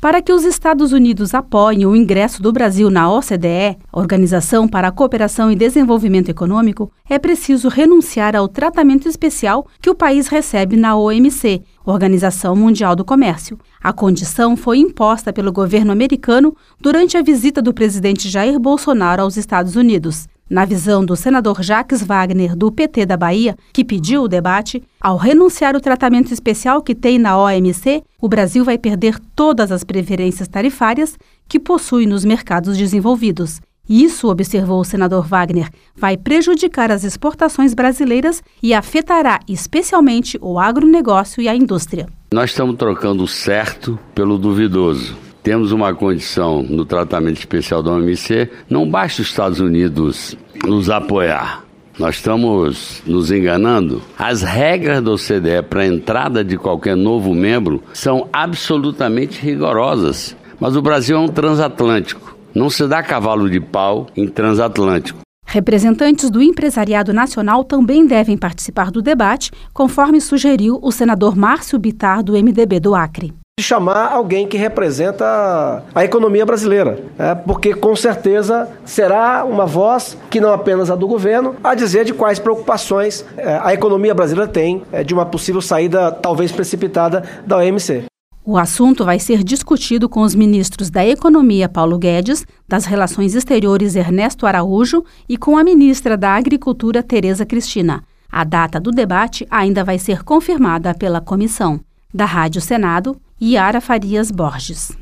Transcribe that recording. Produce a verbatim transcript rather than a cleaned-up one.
Para que os Estados Unidos apoiem o ingresso do Brasil na O C D E, Organização para a Cooperação e Desenvolvimento Econômico, é preciso renunciar ao tratamento especial que o país recebe na O M C, Organização Mundial do Comércio. A condição foi imposta pelo governo americano durante a visita do presidente Jair Bolsonaro aos Estados Unidos. Na visão do senador Jacques Wagner, do P T da Bahia, que pediu o debate, ao renunciar ao tratamento especial que tem na O M C, o Brasil vai perder todas as preferências tarifárias que possui nos mercados desenvolvidos. Isso, observou o senador Wagner, vai prejudicar as exportações brasileiras e afetará especialmente o agronegócio e a indústria. Nós estamos trocando o certo pelo duvidoso. Temos uma condição no tratamento especial da O M C, não basta os Estados Unidos nos apoiar. Nós estamos nos enganando. As regras da O C D E para a entrada de qualquer novo membro são absolutamente rigorosas. Mas o Brasil é um transatlântico. Não se dá cavalo de pau em transatlântico. Representantes do empresariado nacional também devem participar do debate, conforme sugeriu o senador Márcio Bittar, do M D B do Acre. Chamar alguém que representa a economia brasileira, é, porque com certeza será uma voz que não apenas a do governo, a dizer de quais preocupações é, a economia brasileira tem é, de uma possível saída talvez precipitada da O M C. O assunto vai ser discutido com os ministros da Economia, Paulo Guedes, das Relações Exteriores, Ernesto Araújo, e com a ministra da Agricultura, Tereza Cristina. A data do debate ainda vai ser confirmada pela comissão. Da Rádio Senado, Yara Farias Borges.